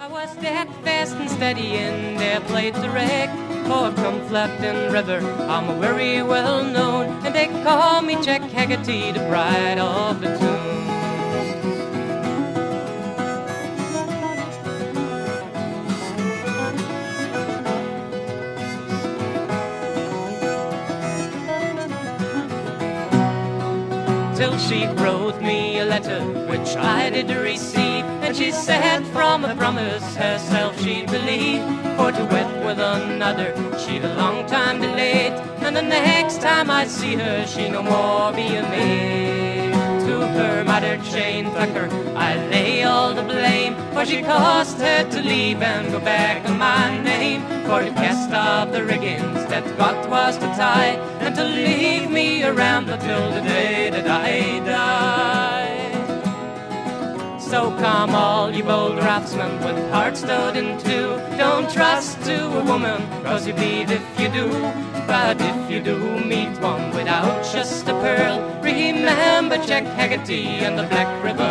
I was steadfast and steady in their plate to wreck. Oh, I've come Flapping River, I'm very well known, and they call me Jack Haggerty, the pride of the tune. Till she wrote me a letter, which I did receive, and she said from a promise herself she'd believe, for to wed with another she'd a long time delayed, and the next time I see her she no more be a maid. To her mother Jane Tucker I lay all the blame, for she caused her to leave and go back on my name, for to cast off the riggings that God was to tie, and to leave me around until the day that I die. So come all you bold raftsmen with hearts stowed in two, don't trust to a woman, cause you bleed if you do. But if you do meet one without just a pearl, remember Jack Haggerty and the Black River